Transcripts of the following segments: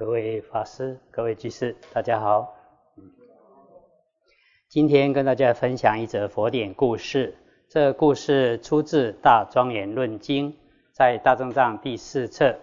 各位法师、各位居士，大家好。今天跟大家分享一则佛典故事。这个故事出自《大庄严论经》，在大正藏第4册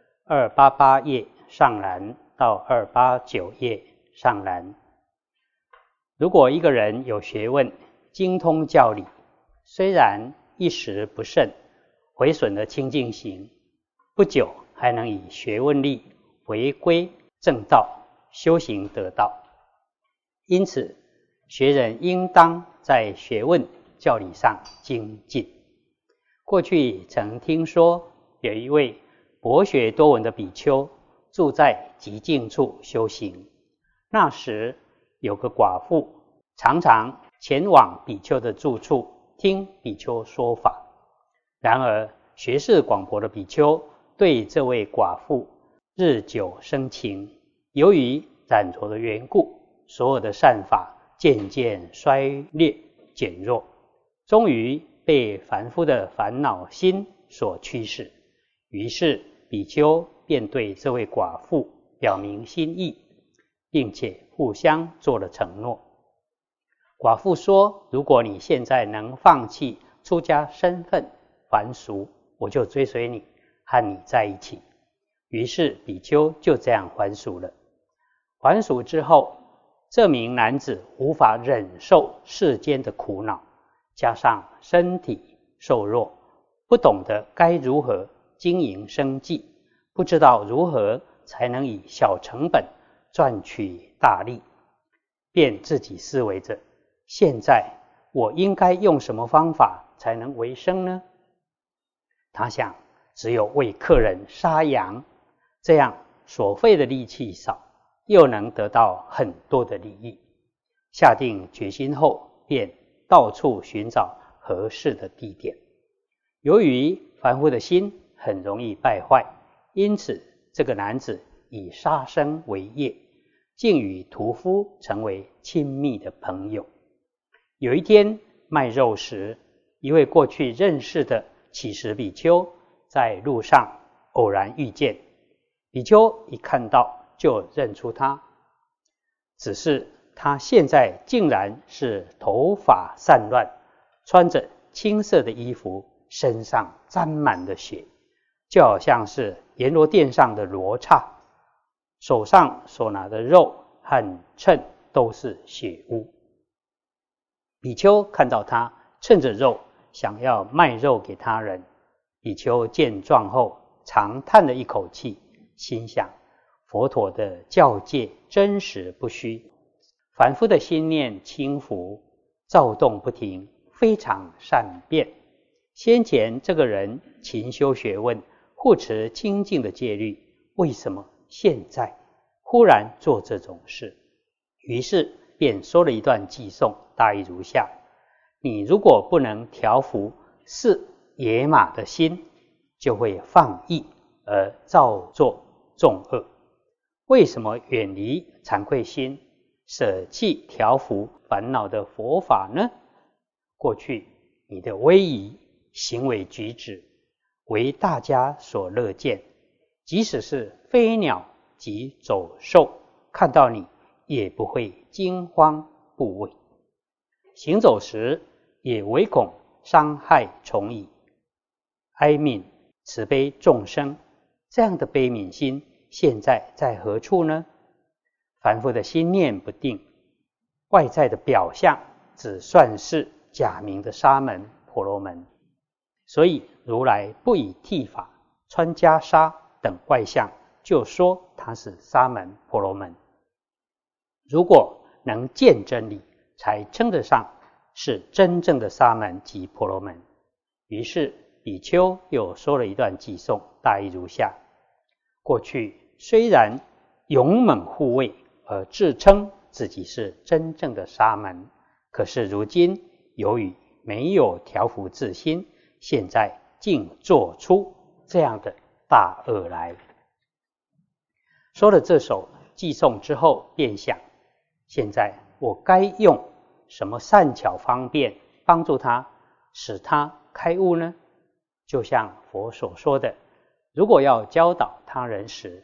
288页上栏到289页上栏。如果一个人有学问，精通教理，虽然一时不慎毁损了清净行，不久还能以学问力回归正道，修行得道。因此学人应当在学问教理上精进。过去曾听说有一位博学多闻的比丘住在极静处修行，那时有个寡妇常常前往比丘的住处听比丘说法。然而学识广博的比丘对这位寡妇日久生情，由于染着的缘故，所有的善法渐渐衰劣减弱，终于被凡夫的烦恼心所驱使。于是比丘便对这位寡妇表明心意，并且互相做了承诺。寡妇说，如果你现在能放弃出家身份凡俗，我就追随你，和你在一起。于是比丘就这样还俗了。还俗之后，这名男子无法忍受世间的苦恼，加上身体瘦弱，不懂得该如何经营生计，不知道如何才能以小成本赚取大利，便自己思维着，现在我应该用什么方法才能为生呢？他想，只有为客人杀羊，这样所费的力气少，又能得到很多的利益。下定决心后，便到处寻找合适的地点。由于凡夫的心很容易败坏，因此这个男子以杀生为业，竟与屠夫成为亲密的朋友。有一天卖肉时，一位过去认识的乞食比丘在路上偶然遇见，比丘一看到就认出他，只是他现在竟然是头发散乱，穿着青色的衣服，身上沾满了血，就好像是阎罗殿上的罗刹，手上所拿的肉和秤都是血污。比丘看到他趁着肉想要卖肉给他人，比丘见状后长叹了一口气，心想，佛陀的教戒真实不虚，凡夫的心念轻浮，躁动不停，非常善变。先前这个人勤修学问，护持清净的戒律，为什么现在忽然做这种事？于是便说了一段偈颂，大意如下：你如果不能调伏是野马的心，就会放逸而造作众恶。为什么远离惭愧心，舍弃调伏烦恼的佛法呢？过去你的威仪行为举止为大家所乐见，即使是飞鸟及走兽看到你也不会惊慌怖畏，行走时也唯恐伤害虫蚁，哀悯慈悲众生。这样的悲悯心现在在何处呢？凡夫的心念不定，外在的表象只算是假名的沙门婆罗门，所以如来不以剃发、穿袈裟等外相就说他是沙门婆罗门。如果能见真理，才称得上是真正的沙门及婆罗门。于是比丘又说了一段偈颂，大意如下：过去虽然勇猛护卫而自称自己是真正的沙门，可是如今由于没有调伏自心，现在竟做出这样的大恶来。说了这首偈颂之后，便想，现在我该用什么善巧方便帮助他，使他开悟呢？就像佛所说的，如果要教导他人时，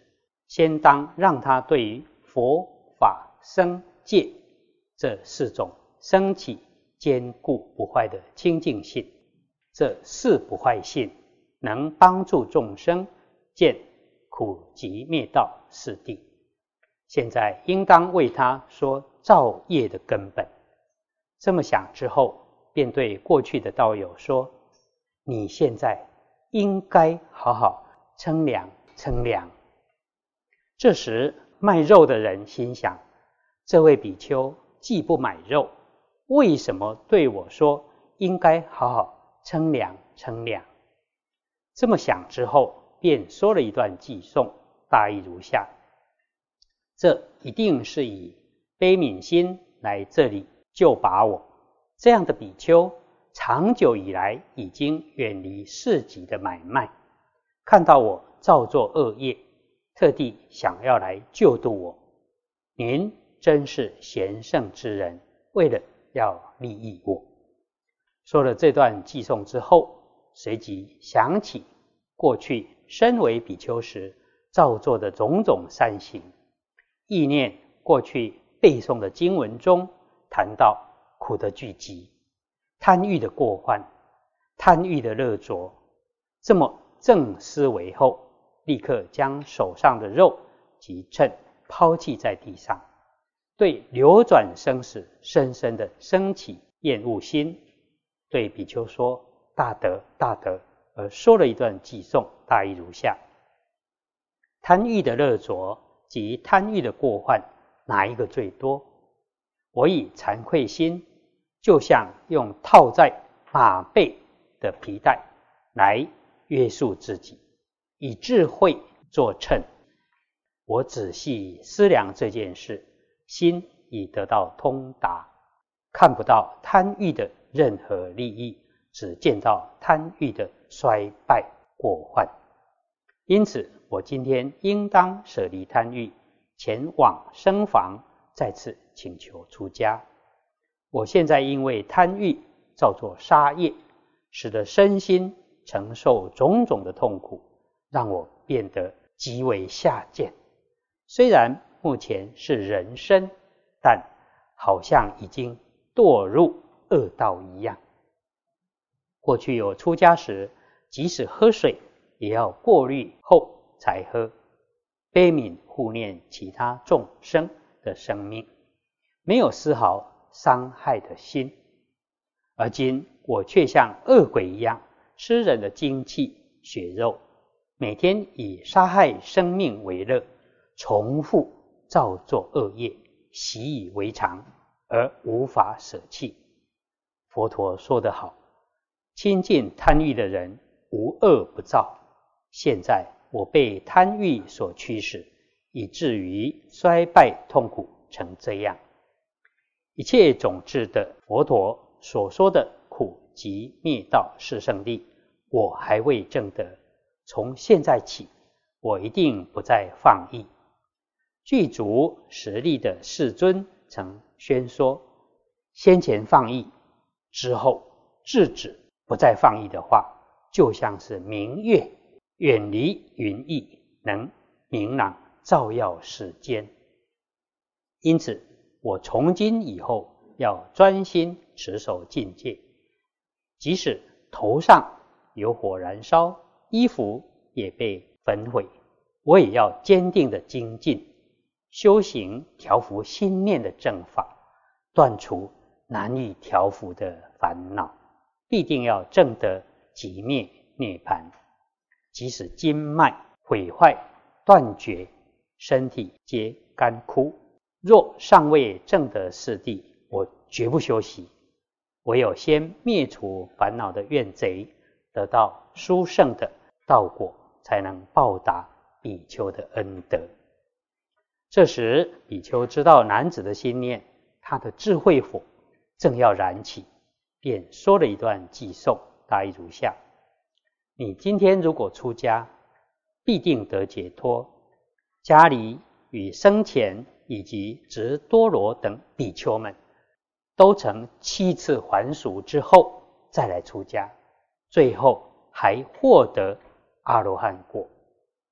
先当让他对于佛法僧戒这4种升起坚固不坏的清净性，这4不坏性能帮助众生见苦集灭道4谛。现在应当为他说造业的根本。这么想之后，便对过去的道友说，你现在应该好好称量称量。这时卖肉的人心想，这位比丘既不买肉，为什么对我说应该好好称量称量？这么想之后，便说了一段偈颂，大意如下：这一定是以悲悯心来这里救拔我。这样的比丘长久以来已经远离市集的买卖，看到我造作恶业，特地想要来救度我。您真是贤圣之人，为了要利益我。说了这段偈颂之后，随即想起过去身为比丘时造作的种种善行，意念过去背诵的经文中谈到苦的聚集、贪欲的过患、贪欲的勒着，这么正思维后，立刻将手上的肉及秤抛弃在地上，对流转生死深深的升起厌恶心，对比丘说：大德大德，而说了一段偈颂，大意如下：贪欲的勒着及贪欲的过患，哪一个最多？我以惭愧心，就像用套在马背的皮带来约束自己，以智慧作秤。我仔细思量这件事，心已得到通达，看不到贪欲的任何利益，只见到贪欲的衰败过患。因此我今天应当舍离贪欲，前往僧房，再次请求出家。我现在因为贪欲造作杀业，使得身心承受种种的痛苦，让我变得极为下贱。虽然目前是人身，但好像已经堕入恶道一样。过去有出家时，即使喝水也要过滤后才喝，悲悯护念其他众生的生命，没有丝毫伤害的心。而今我却像恶鬼一样，吃人的精气血肉，每天以杀害生命为乐，重复造作恶业，习以为常，而无法舍弃。佛陀说得好，亲近贪欲的人无恶不造。现在我被贪欲所驱使，以至于衰败痛苦成这样。一切种智的佛陀所说的苦集灭道是圣谛，我还未证得。从现在起，我一定不再放逸。具足实力的世尊曾宣说，先前放逸，之后制止不再放逸的话，就像是明月远离云翳，能明朗照耀世间。因此我从今以后要专心持守禁戒，即使头上有火燃烧，衣服也被焚毁，我也要坚定的精进，修行调伏心念的正法，断除难以调伏的烦恼，必定要证得寂灭涅槃。即使经脉毁坏断绝，身体皆干枯，若尚未证得四谛，我绝不休息。唯有先灭除烦恼的怨贼，得到殊胜的道果，才能报答比丘的恩德。这时比丘知道男子的心念，他的智慧火正要燃起，便说了一段偈颂，大意如下：你今天如果出家，必定得解脱。迦梨与生前以及直多罗等比丘们，都曾7次还俗之后再来出家，最后还获得阿罗汉果。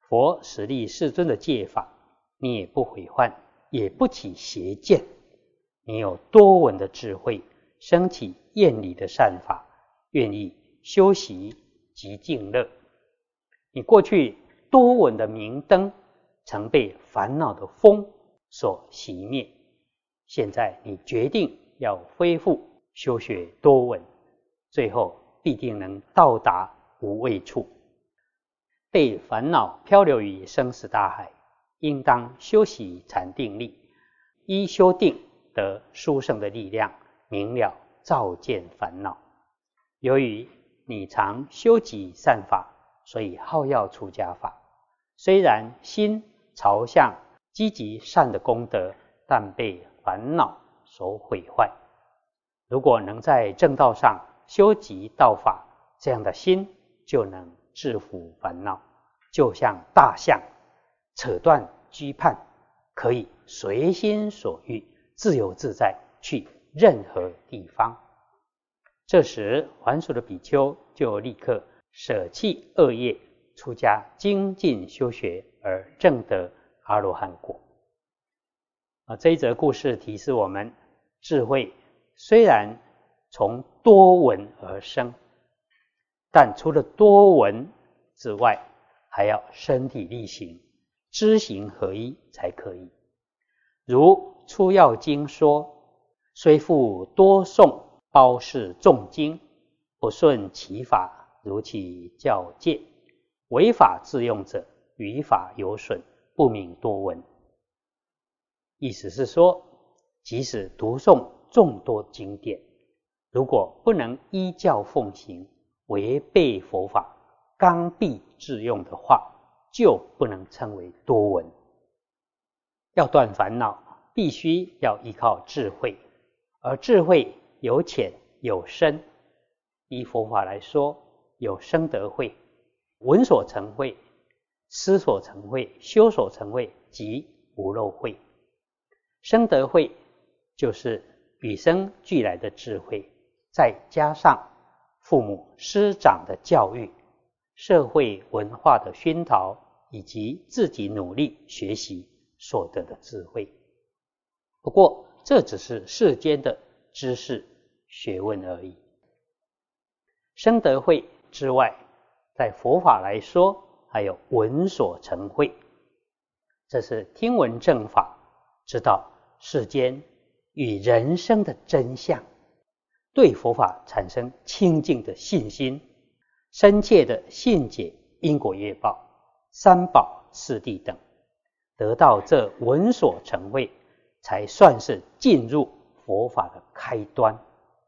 佛实力世尊的戒法，你也不毁患，也不起邪见，你有多闻的智慧，升起厌离的善法，愿意修习极静乐。你过去多闻的明灯，曾被烦恼的风所熄灭，现在你决定要恢复修学多闻，最后必定能到达无畏处。被烦恼漂流于生死大海，应当修习禅定力，依修定得殊胜的力量，明了照见烦恼。由于你常修集善法，所以好要出家法。虽然心朝向积极善的功德，但被烦恼所毁坏。如果能在正道上修集道法，这样的心就能制服烦恼，就像大象扯断羁绊，可以随心所欲，自由自在去任何地方。这时还俗的比丘就立刻舍弃恶业，出家精进修学，而证得阿罗汉果。这一则故事提示我们，智慧虽然从多闻而生，但除了多闻之外，还要身体力行，知行合一才可以。如出要经说，虽复多诵，包释众经，不顺其法，如其教戒，违法自用者，于法有损，不明多闻。意思是说，即使读诵众多经典，如果不能依教奉行，违背佛法，刚愎自用的话，就不能称为多闻。要断烦恼，必须要依靠智慧，而智慧有浅有深。依佛法来说，有生得慧、闻所成慧、思所成慧、修所成慧及无漏慧。生得慧就是与生俱来的智慧，再加上父母师长的教育、社会文化的熏陶，以及自己努力学习所得的智慧。不过这只是世间的知识学问而已。生得慧之外，在佛法来说，还有闻所成慧，这是听闻正法，知道世间与人生的真相，对佛法产生清净的信心，深切的信解因果业报、三宝四谛等，得到这闻所成慧，才算是进入佛法的开端。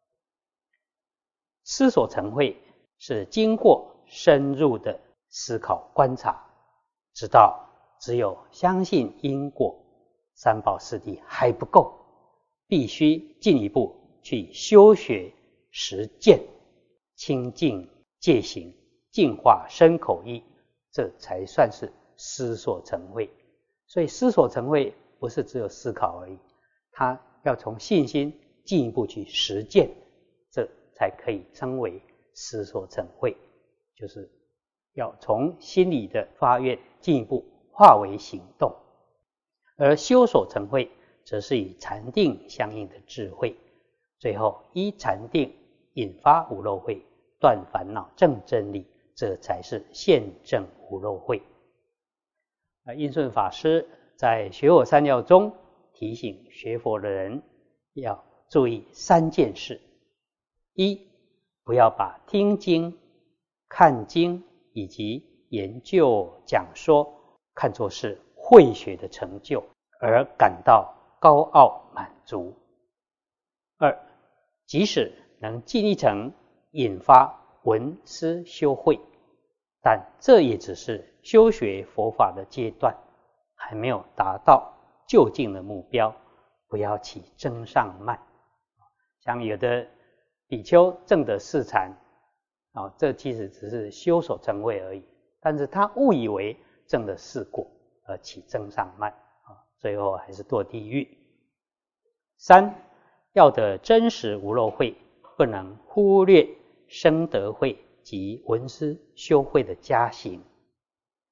思所成慧是经过深入的思考观察，知道只有相信因果、三宝四谛还不够，必须进一步去修学实践，清净戒行，净化身口意，这才算是思所成慧。所以思所成慧不是只有思考而已，它要从信心进一步去实践，这才可以称为思所成慧，就是要从心里的发愿进一步化为行动。而修所成慧则是与禅定相应的智慧，最后依禅定引发无漏慧，断烦恼证真理，这才是现证无漏慧。印顺法师在学佛三要中提醒学佛的人要注意3件事：一，不要把听经、看经以及研究讲说看作是慧学的成就而感到高傲满足。二，即使能进一层引发闻思修慧，但这也只是修学佛法的阶段，还没有达到究竟的目标，不要起增上慢。像有的比丘证得四禅，这其实只是修所成慧而已，但是他误以为证了四果而起增上慢，最后还是堕地狱。三，要得真实无漏慧，不能忽略生得慧及闻思修慧的加行。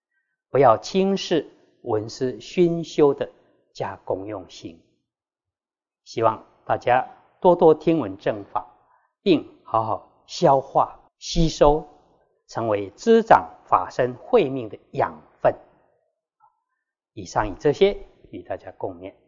不要轻视闻思熏修的加功用心。希望大家多多听闻正法，并好好消化吸收，成为滋长法身慧命的养分。以上以这些与大家共勉。